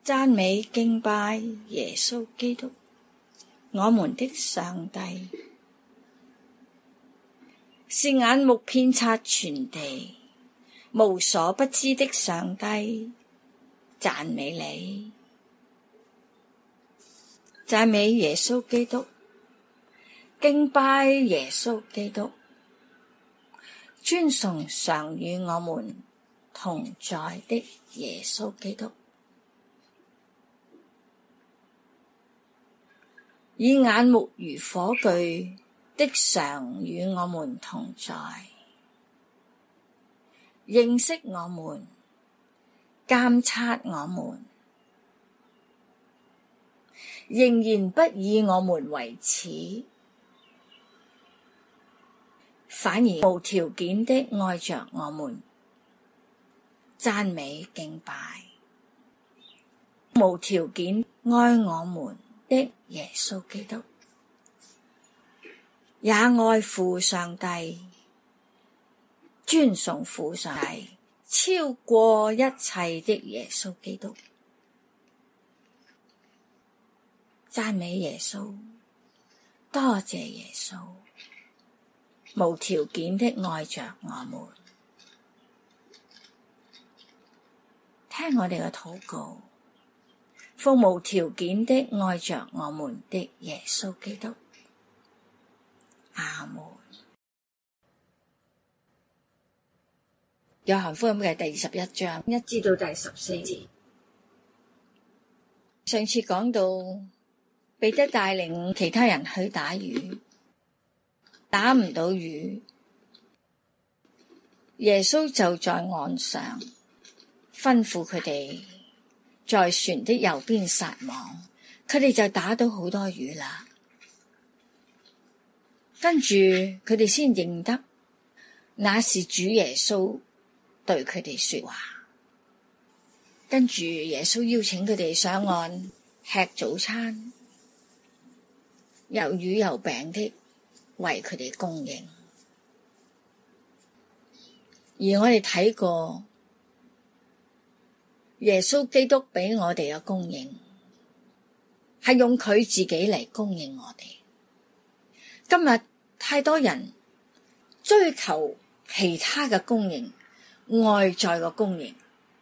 讚美敬拜耶穌基督，我們的上帝，是眼目遍察全地，無所不知的上帝，讚美你，讚美耶穌基督，敬拜耶穌基督，尊崇常與我們同在的耶穌基督。以眼目如火炬的常與我們同在，認識我們，監察我們，仍然不以我們為恥，反而無條件的愛着我們，讚美敬拜，無條件愛我們的耶穌基督，也愛父上帝，尊崇父上帝，超過一切的耶穌基督，讚美耶穌，多謝耶穌，無條件的愛着我們，聽我哋嘅禱告，奉無條件的愛着我們的耶穌基督，阿門。約翰福音嘅第21章1至到第14節。上次講到彼得帶領其他人去打魚，打唔到魚，耶穌就在岸上吩咐佢哋在船的右邊撒網，佢哋就打到好多魚啦。跟住佢哋先認得那是主耶穌對佢哋說話。跟住耶穌邀請佢哋上岸吃早餐，有魚有餅的為佢哋供應。而我哋睇過耶穌基督俾我哋嘅供應，係用佢自己嚟供應我哋。今日太多人追求其他嘅供應，外在嘅供應，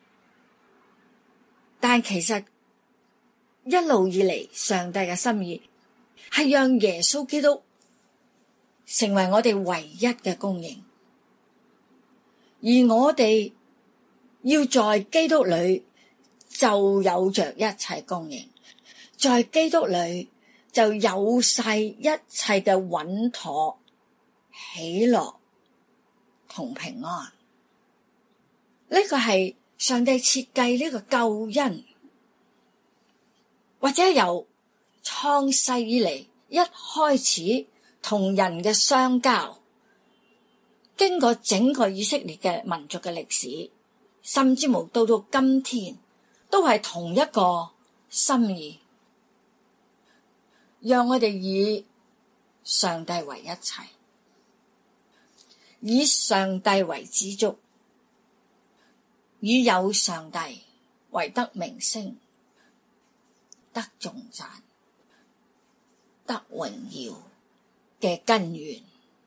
但其實一路以嚟上帝嘅心意係讓耶穌基督成為我哋唯一嘅供應，而我哋要在基督裏就有着一切供應，在基督裏就有晒一切嘅穩妥、喜樂同平安。呢個係上帝設計呢個救恩，或者由創世以嚟一開始同人嘅相交，經過整個以色列嘅民族嘅歷史，甚至乎到今天都係同一個心意，讓我哋以上帝為一切，以上帝為知足，以有上帝為得名聲、得頌讚、得榮耀嘅根源。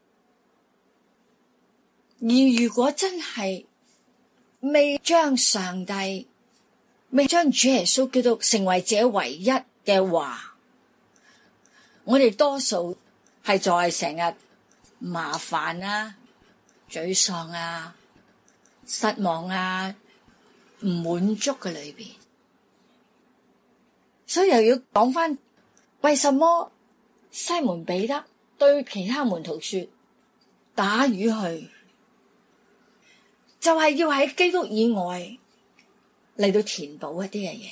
而如果真係未將上帝、未將主耶穌基督成為這唯一嘅話，我哋多數係在成日麻煩啊、沮喪啊、失望啊、唔滿足嘅裏邊。所以又要講返，為什麼西門彼得對其他門徒說打魚去，就係要喺基督以外嚟到填補一啲嘅嘢，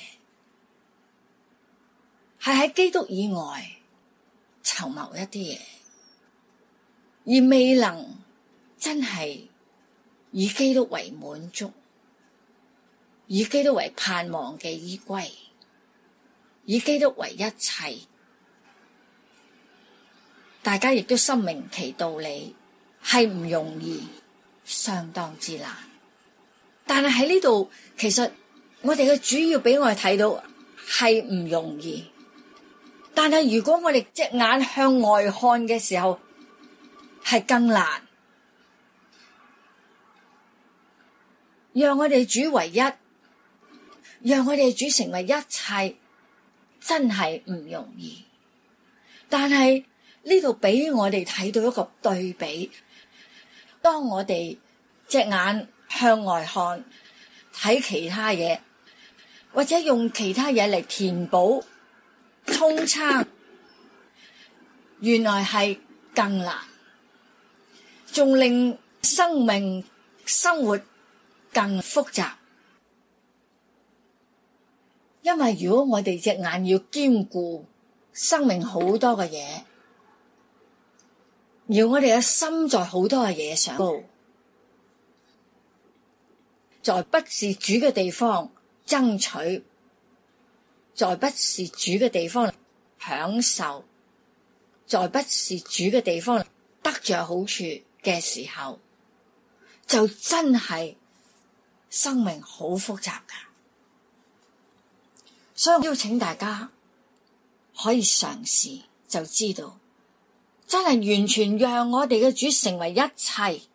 係喺基督以外籌謀一啲嘢，而未能真係以基督為滿足，以基督為盼望嘅依歸，以基督為一切。大家亦都深明其道理，係唔容易，相當之難。但係喺呢度，其實我哋嘅主要俾我哋睇到係唔容易，但係如果我哋隻眼向外看嘅時候，係更難。讓我哋主唯一，讓我哋主成為一切，真係唔容易。但係呢度俾我哋睇到一個對比，當我哋隻眼向外看，睇其他嘢，或者用其他嘢嚟填補、充撐，原來係更難，仲令生命生活更複雜。因為如果我哋隻眼要兼顧生命好多嘅嘢，而我哋嘅心在好多嘅嘢上高，在不是主嘅地方爭取，在不是主嘅地方享受，在不是主嘅地方得着好處嘅時候，就真係生命好複雜噶。所以我邀請大家可以嘗試，就知道真係完全讓我哋嘅主成為一切，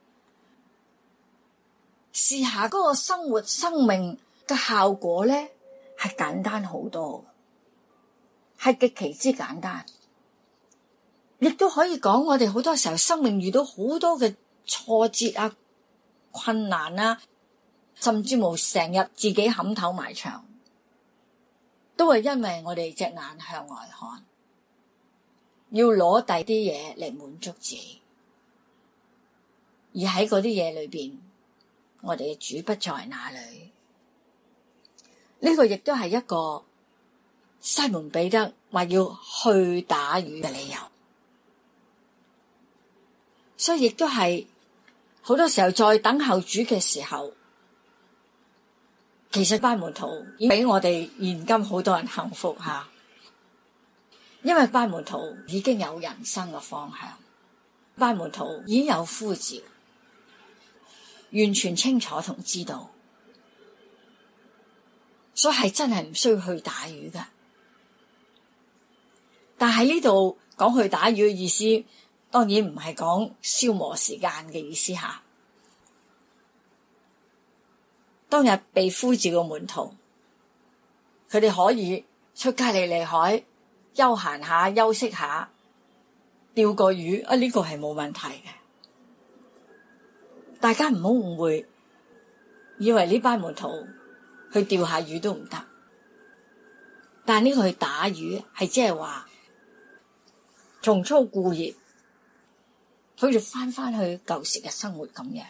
試下嗰個生活生命嘅效果咧，係簡單好多，係極其之簡單。亦都可以講，我哋好多時候生命遇到好多嘅挫折啊、困難啊，甚至乎成日自己冚頭埋牆，都係因為我哋隻眼向外看，要攞第啲嘢嚟滿足自己，而喺嗰啲嘢裏邊，我哋嘅主不在那裏。呢個亦都係一個西門彼得話要去打魚嘅理由。所以亦都係好多時候在等候主嘅時候，其實班門徒已經俾我哋現今好多人幸福吓，因為班門徒已經有人生嘅方向，班門徒已經有呼召，完全清楚同知道，所以係真係唔需要去打魚㗎。但係呢度講去打魚嘅意思，當然唔係講消磨時間嘅意思吓。當日被呼召嘅門徒，佢哋可以出加利利海休閒下、休息下、釣個魚啊，呢個係冇問題嘅。大家唔好誤會，以為呢班門徒去釣下魚都唔得。但呢個去打魚係即係話重操故業，佢哋翻去舊時嘅生活咁樣，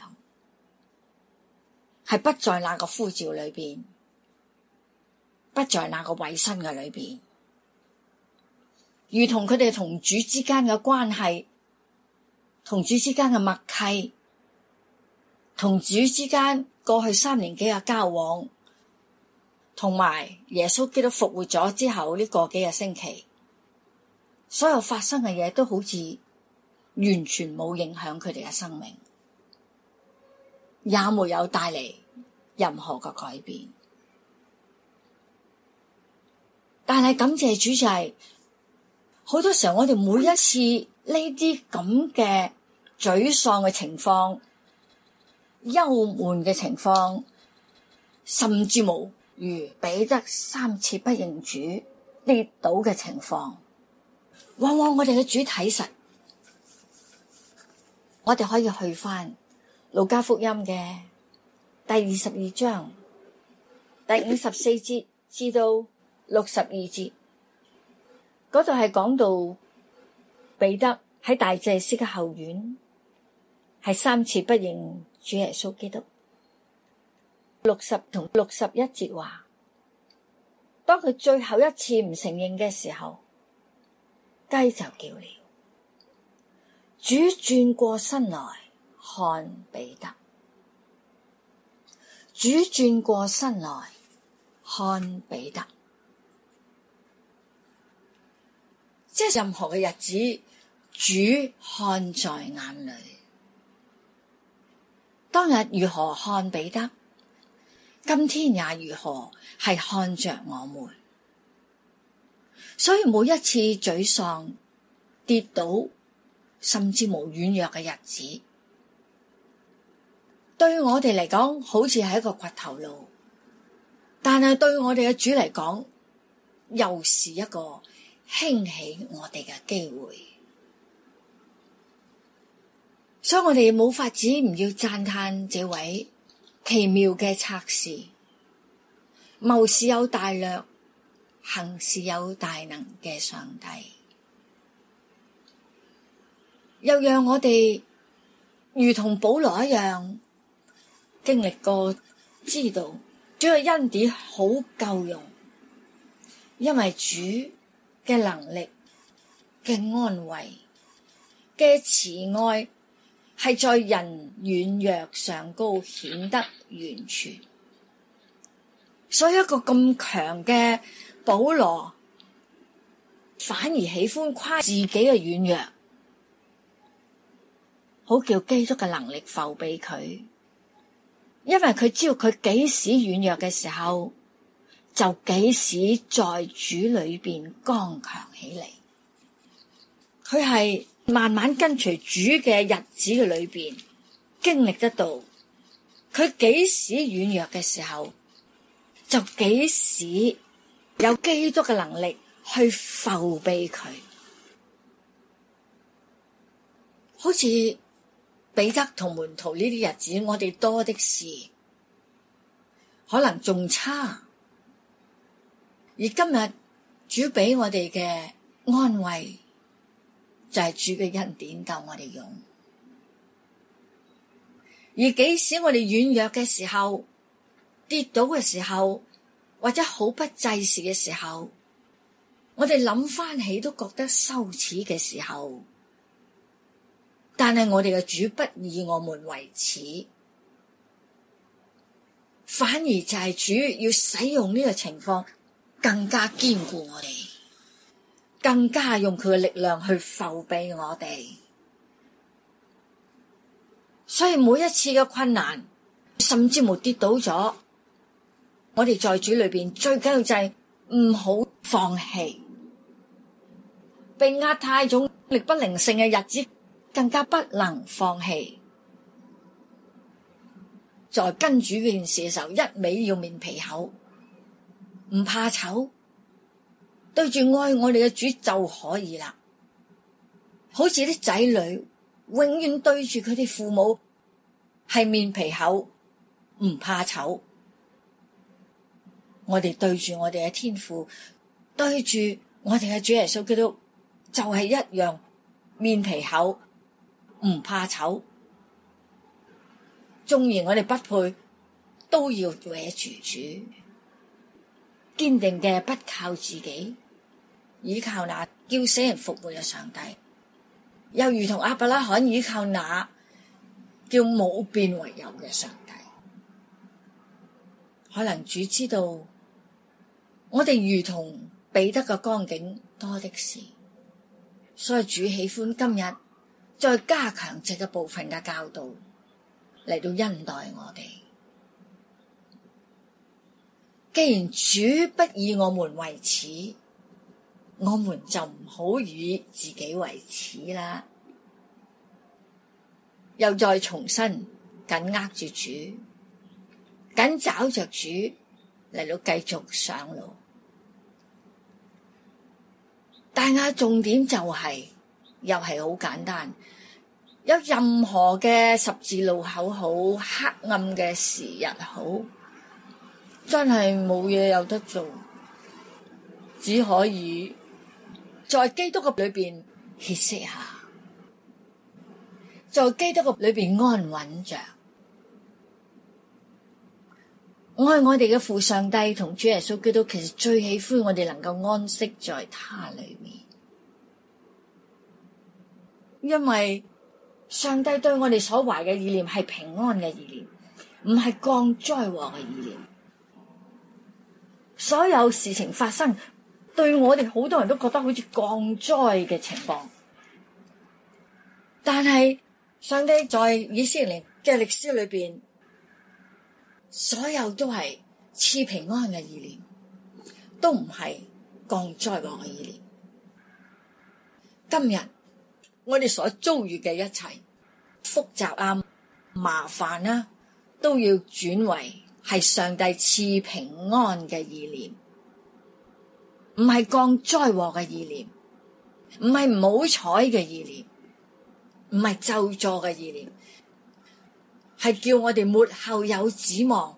係不在那個呼召裏邊，不在那個委身嘅裏邊，如同佢哋同主之間嘅關係，同主之間嘅默契，同主之間過去3年幾嘅交往，同埋耶穌基督復活咗之後呢個幾個星期，所有發生嘅嘢都好似完全冇影響佢哋嘅生命，也沒有帶嚟任何嘅改變。但係感謝主就係，好多時候我哋每一次呢啲咁嘅沮喪嘅情況、憂悶嘅情況，甚至無如彼得3次不認主跌倒嘅情況，往往我哋嘅主睇實，我哋可以去返路加福音嘅第22章第54節至到62節，嗰度係講到彼得喺大祭司嘅後院係3次不認主耶穌基督。60同61節話，當佢最後一次唔承認嘅時候，雞就叫了。主轉過身來看彼得，主轉過身來看彼得，即係任何嘅日子，主看在眼裏。當日如何看彼得，今天也如何係看着我們。 所以每一次沮喪、跌倒，甚至無軟弱嘅日子，對我哋嚟講好似係一個掘頭路，但係對我哋嘅主嚟講，又是一個興起我哋嘅機會。所以我哋冇法子唔要讚嘆這位奇妙嘅策士，謀事有大略，行事有大能嘅上帝。又讓我哋如同保羅一樣，經歷過，知道主嘅恩典好夠用，因為主嘅能力、嘅安慰、嘅慈愛係在人軟弱上高顯得完全。所以一個咁強嘅保羅，反而喜歡誇自己嘅軟弱，好叫基督嘅能力覆庇佢。因為佢知道佢幾時軟弱嘅時候，就幾時在主裏邊剛強起嚟。佢係慢慢跟隨主嘅日子嘅裏邊，經歷得到佢幾時軟弱嘅時候，就幾時有基督嘅能力去覆庇佢。好似彼得同門徒呢啲日子，我哋多的是，可能仲差。而今日主俾我哋嘅安慰，就係主嘅恩典夠我哋用。而幾時我哋軟弱嘅時候，跌倒嘅時候，或者好不濟事嘅時候，我哋諗翻起都覺得羞恥嘅時候，但係我哋嘅主不以我們為恥，反而就係主要使用呢個情況，更加堅固我哋，更加用佢嘅力量去覆庇我哋。所以每一次嘅困難，甚至冇跌倒咗，我哋在主裏邊最緊要就係唔好放棄，被壓太重、力不靈勝嘅日子，更加不能放棄。在跟主呢件事嘅時候，一味要面皮厚，唔怕醜，對住愛我哋嘅主就可以啦。好似啲仔女永遠對住佢哋父母係面皮厚，唔怕醜。我哋對住我哋嘅天父，對住我哋嘅主耶穌基督，就係一樣面皮厚，唔怕醜。縱然我哋不配，都要搲住主，堅定嘅不靠自己，倚靠那叫死人復活嘅上帝，又如同亞伯拉罕倚靠那叫冇變為有嘅上帝。可能主知道我哋如同彼得嘅光景多的是，所以主喜歡今日再加強這個部分嘅教導，嚟到恩待我哋。既然主不以我們為恥，我們就唔好以自己為恥啦。又再重新緊握住主，緊抓着主嚟到繼續上路。但係重點就係，又係好簡單。有任何嘅十字路口好，黑暗嘅時日好，真係冇嘢有得做，只可以在基督嘅裏邊歇息下，在基督嘅裏邊安穩着。愛我哋嘅父上帝同主耶穌基督，其實最喜歡我哋能夠安息在他裏面，因為上帝對我哋所懷嘅意念係平安嘅意念，唔係降災禍嘅意念。所有事情發生，對我哋好多人都覺得好似降災嘅情況，但係上帝在以色列嘅歷史裏邊，所有都係賜平安嘅意念，都唔係降災禍嘅意念。今日我哋所遭遇嘅一切複雜啊、麻煩啊，都要轉為係上帝賜平安嘅意念，唔係降災禍嘅意念，唔係唔好彩嘅意念，唔係咒詛嘅意念，係叫我哋末後有指望。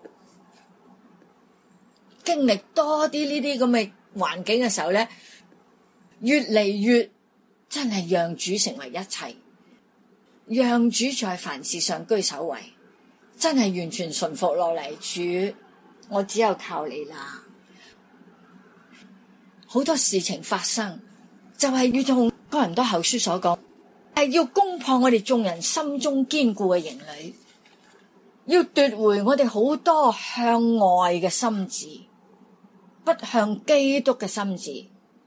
經歷多啲呢啲咁嘅環境嘅時候咧，越嚟越真係讓主成為一切，讓主在凡事上居首位，真係完全順服落嚟。主，我只有靠你啦。好多事情發生，就係如同哥林多後書所講，係要攻破我哋眾人心中堅固嘅營壘，要奪回我哋好多向外嘅心志，不向基督嘅心志。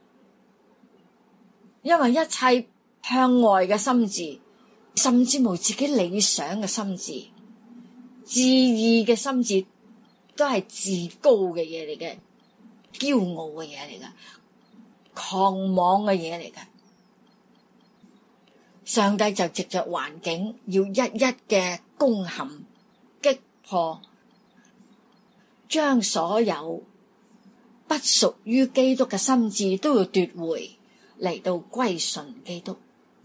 因為一切向外嘅心志，甚至無自己理想嘅心志、自義嘅心志，都係自高嘅嘢嚟嘅，驕傲嘅嘢嚟嘅，狂妄嘅嘢嚟嘅。上帝就藉着環境要一一嘅攻陷、擊破，將所有不屬於基督嘅心志都要奪回，嚟到歸順基督。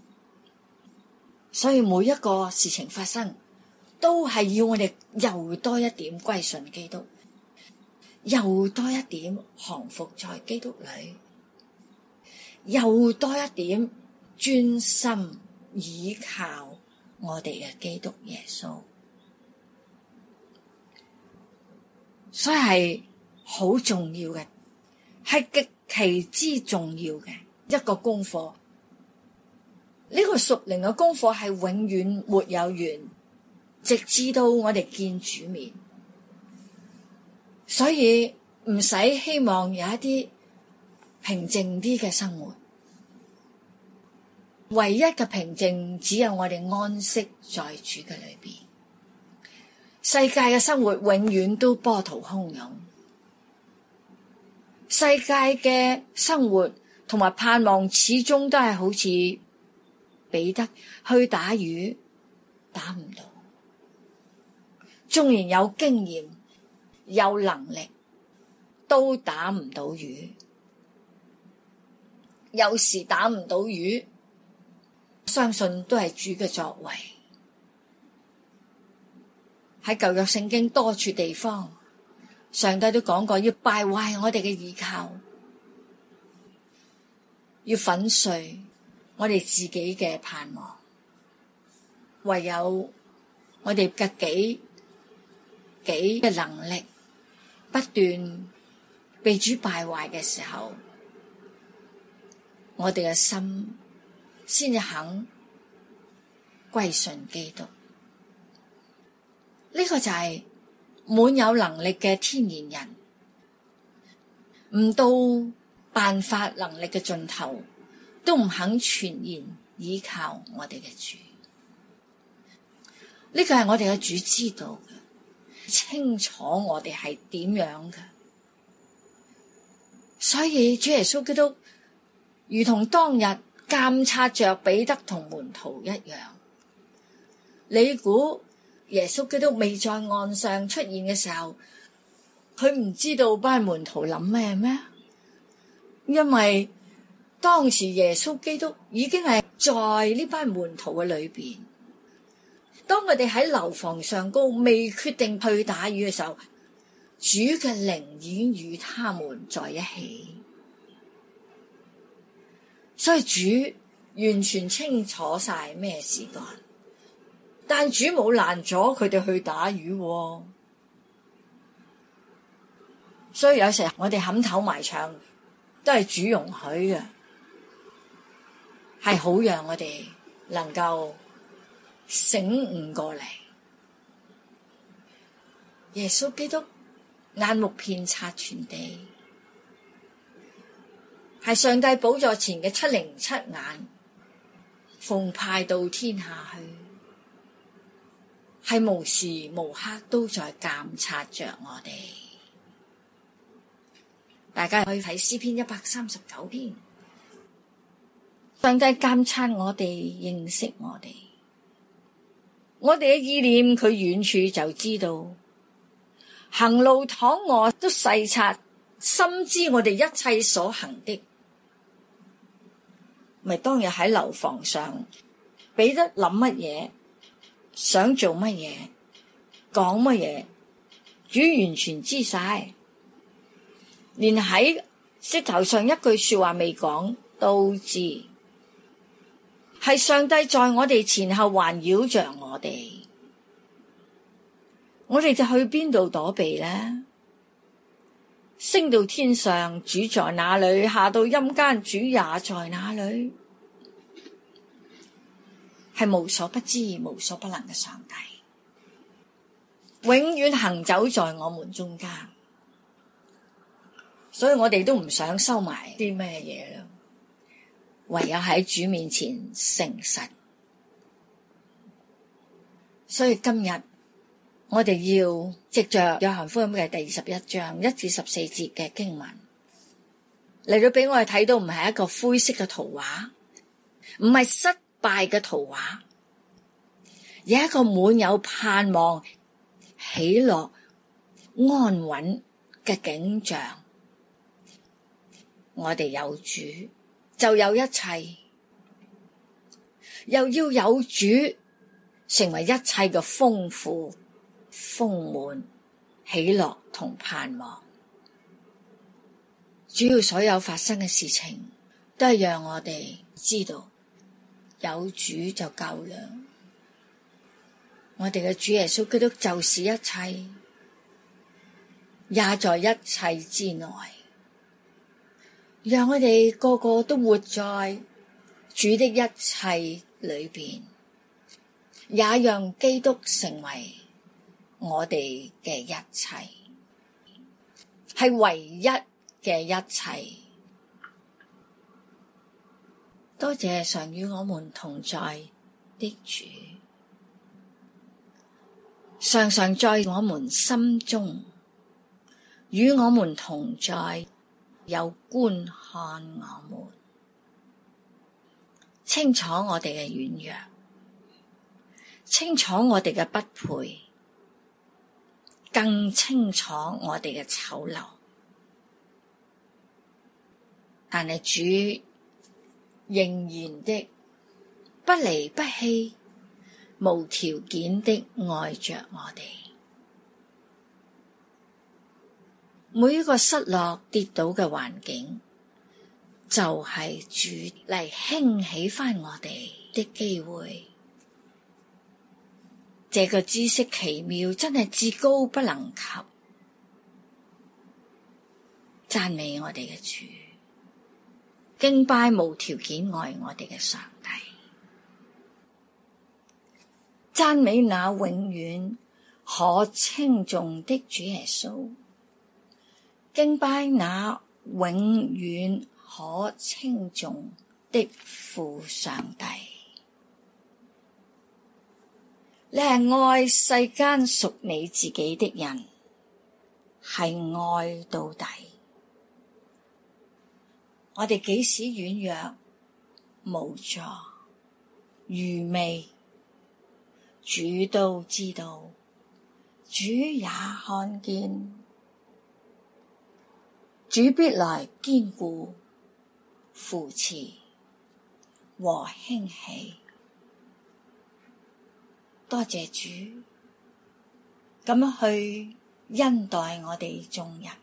所以每一個事情發生，都係要我哋又多一點歸順基督，又多一點降服在基督裏，又多一點專心倚靠我哋嘅基督耶穌。所以係好重要嘅，係極其之重要嘅一個功課。呢個屬靈嘅功課係永遠沒有完，直至到我哋見主面。所以唔使希望有一啲平靜啲嘅生活，唯一嘅平靜只有我哋安息在主嘅裏邊。世界嘅生活永遠都波濤洶湧，世界嘅生活同埋盼望始終都係好似彼得去打魚，打唔到。縱然有經驗、有能力，都打唔到魚。有時打唔到魚，相信都係主嘅作為。喺舊約聖經多處地方，上帝都講過要敗壞我哋嘅依靠，要粉碎我哋自己嘅盼望。唯有我哋嘅己嘅能力不斷被主敗壞嘅時候，我哋嘅心先至肯歸順基督。呢個就係滿有能力嘅天然人，唔到辦法能力嘅盡頭，都唔肯全然依靠我哋嘅主。呢個係我哋嘅主知道嘅，清楚我哋係點樣嘅。所以主耶穌基督如同當日監察着彼得同門徒一樣，你估耶穌基督未在岸上出現嘅時候，佢唔知道班門徒諗咩？因為當時耶穌基督已經係在呢班門徒嘅裏邊。當佢哋喺樓房上高未決定去打魚嘅時候，主嘅靈已經與他們在一起。所以主完全清楚晒咩時間。但主冇攔阻佢哋去打魚，所以有時我哋冚頭埋牆都係主容許嘅，係好讓我哋能夠醒悟過嚟。耶穌基督眼目遍察全地，係上帝寶座前嘅707眼，奉派到天下去。係無時無刻都在監察着我哋。 大家可以睇詩篇139篇。上帝監察我哋，認識我哋，我哋嘅意念佢遠處就知道，行路躺臥都細察，深知我哋一切所行的。咪當日喺樓房上，彼得諗乜嘢，想做乜嘢，講乜嘢，主完全知晒，連喺舌頭上一句說話未講都知。係上帝在我哋前後環繞着我哋，我哋就去邊度躲避呢？升到天上，主在哪裏？下到陰間，主也在哪裏？係無所不知、無所不能嘅上帝，永遠行走在我們中間，所以我哋都唔想收埋啲咩嘢啦。唯有喺主面前誠實，所以今日我哋要藉着約翰福音嘅第21章1至14節嘅經文嚟到俾我哋睇到，唔係一個灰色嘅圖畫，唔係失敗嘅圖畫，而係一個滿有盼望、喜樂、安穩嘅景象。我哋有主，就有一切，又要有主，成為一切嘅豐富、豐滿、喜樂同盼望。主要所有發生嘅事情，都係讓我哋知道有主就夠啦。我哋嘅主耶穌基督就是一切，也在一切之內。讓我哋個個都活在主的一切裏邊，也讓基督成為我哋嘅一切，係唯一嘅一切。多謝常與我們同在的主，常常在我們心中，與我們同在，有觀看我們，清楚我哋嘅軟弱，清楚我哋嘅不配，更清楚我哋嘅醜陋。但係主仍然的不離不棄，無條件的愛着我哋。每一個失落跌倒嘅環境，就係主嚟興起返我哋的機會。這個知識奇妙，真係至高不能及。讚美我哋嘅主，敬拜無條件愛我哋嘅上帝，讚美那永遠可稱頌的主耶穌，敬拜那永遠可稱頌的父上帝。你係愛世間屬你自己的人，係愛到底。我哋幾時軟弱、無助、愚昧，主都知道，主也看見。主必來堅固、扶持和興起。多謝主咁樣去恩待我哋眾人，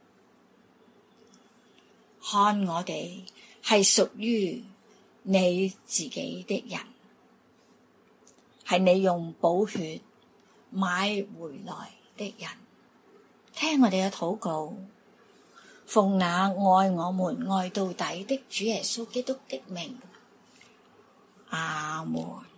看我哋係屬於你自己的人，係你用寶血買回來的人。聽我哋嘅禱告，奉那愛我們愛到底的主耶穌基督的名，阿門。